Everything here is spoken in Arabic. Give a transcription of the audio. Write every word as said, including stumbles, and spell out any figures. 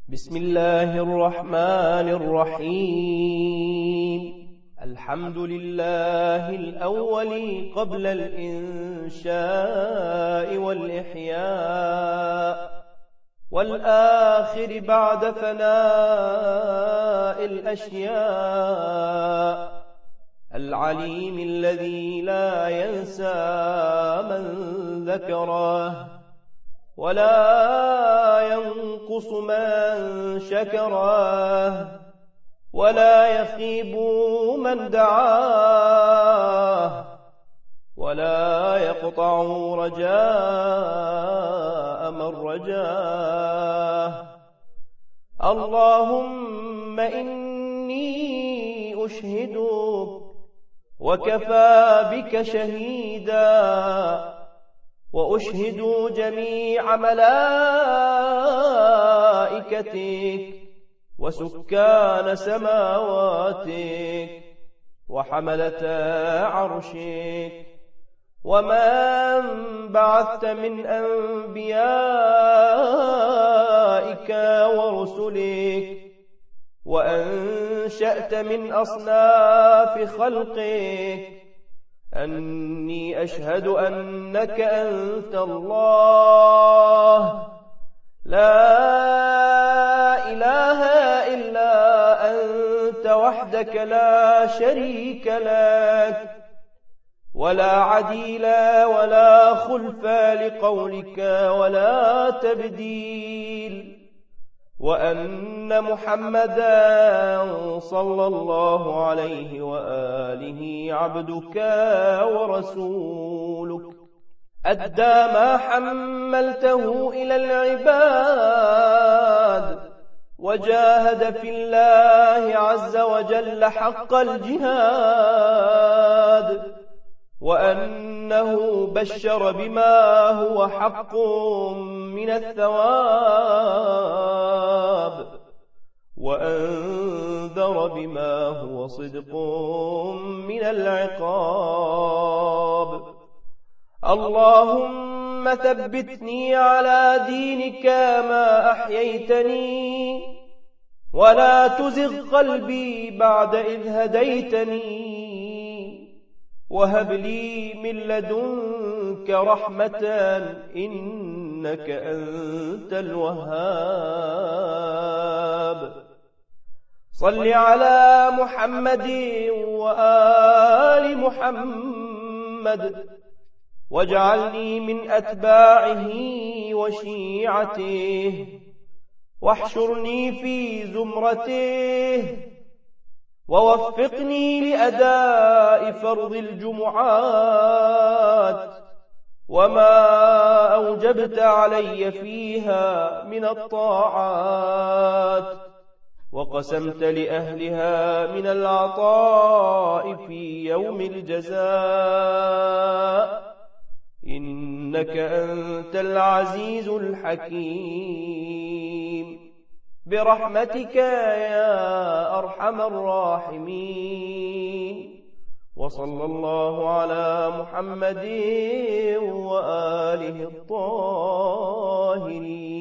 بسم الله الرحمن الرحيم. الحمد لله الأول قبل الإنشاء والإحياء، والآخر بعد فناء الأشياء، العليم الذي لا ينسى من ذكره ولا ينقص من شكره، ولا يخيب من دعاه، ولا يقطع رجاء من رجاه. اللهم إني أشهدك وكفى بك شهيدا، وأشهد جميع ملائكتك وسكان سماواتك وحملة عرشك ومن بعثت من أنبيائك ورسلك وأنشأت من أصناف خلقك، أني أشهد أنك أنت الله لا إله إلا أنت وحدك لا شريك لك، ولا عديل ولا خلف لقولك ولا تبديل، وأن محمدا صلى الله عليه وآله عبدك ورسولك، أدى ما حملته إلى العباد، وجاهد في الله عز وجل حق الجهاد، وأنه بشر بما هو حق من الثواب، وأنذر بما هو صدق من العقاب. اللهم ثبتني على دينك ما أحييتني، ولا تزغ قلبي بعد إذ هديتني، وهب لي من لدنك رحمة إنك أنت الوهاب. صل على محمد وآل محمد، واجعلني من أتباعه وشيعته، واحشرني في زمرته، ووفقني لأداء فرض الجمعات وما أوجبت علي فيها من الطاعات، وقسمت لأهلها من العطاء في يوم الجزاء، إنك أنت العزيز الحكيم، برحمتك يا أرحم الراحمين. وصلى الله على محمد وآله الطاهرين.